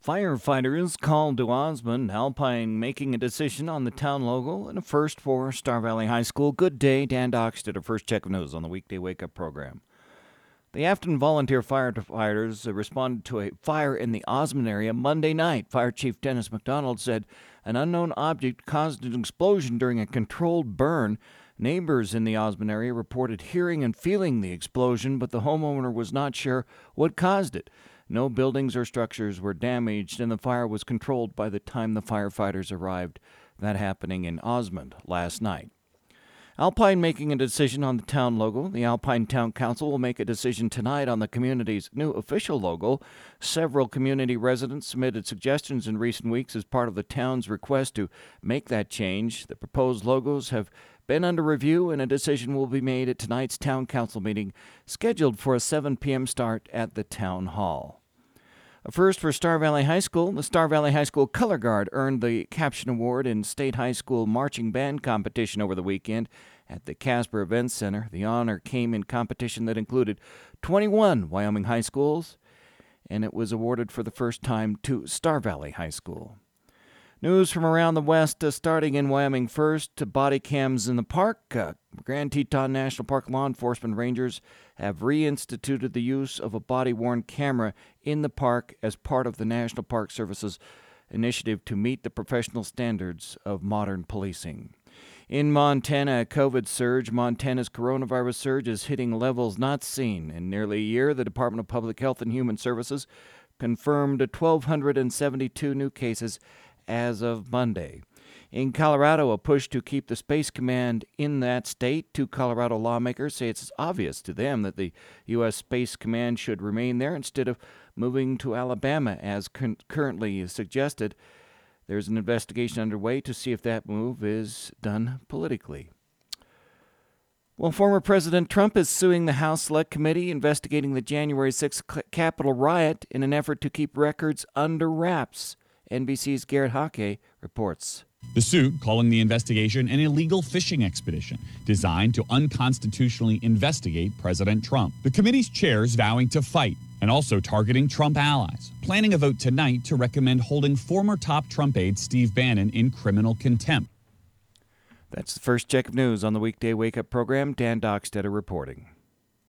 Firefighters called to Osmond, Alpine making a decision on the town logo and a first for Star Valley High School. Good day, Dan Dockstead, our first check of news on the weekday wake-up program. The Afton volunteer firefighters responded to a fire in the Osmond area Monday night. Fire Chief Dennis McDonald said an unknown object caused an explosion during a controlled burn. Neighbors in the Osmond area reported hearing and feeling the explosion, but the homeowner was not sure what caused it. No buildings or structures were damaged, and the fire was controlled by the time the firefighters arrived. That happening in Osmond last night. Alpine making a decision on the town logo. The Alpine Town Council will make a decision tonight on the community's new official logo. Several community residents submitted suggestions in recent weeks as part of the town's request to make that change. The proposed logos have been under review, and a decision will be made at tonight's town council meeting, scheduled for a 7 p.m. start at the town hall. A first for Star Valley High School. The Star Valley High School Color Guard earned the Caption Award in State High School Marching Band competition over the weekend at the Casper Events Center. The honor came in competition that included 21 Wyoming high schools, and it was awarded for the first time to Star Valley High School. News from around the West, starting in Wyoming first, to body cams in the park. Grand Teton National Park law enforcement rangers have reinstituted the use of a body-worn camera in the park as part of the National Park Service's initiative to meet the professional standards of modern policing. In Montana, a COVID surge. Montana's coronavirus surge is hitting levels not seen in nearly a year. The Department of Public Health and Human Services confirmed 1,272 new cases as of Monday. In Colorado, a push to keep the Space Command in that state. Two Colorado lawmakers say it's obvious to them that the U.S. Space Command should remain there instead of moving to Alabama, as currently suggested. There's an investigation underway to see if that move is done politically. Well, former President Trump is suing the House Select Committee investigating the January 6th Capitol riot in an effort to keep records under wraps. NBC's Garrett Hockey reports. The suit calling the investigation an illegal fishing expedition designed to unconstitutionally investigate President Trump. The committee's chairs vowing to fight and also targeting Trump allies, planning a vote tonight to recommend holding former top Trump aide Steve Bannon in criminal contempt. That's the first check of news on the weekday wake-up program. Dan Dockstead reporting.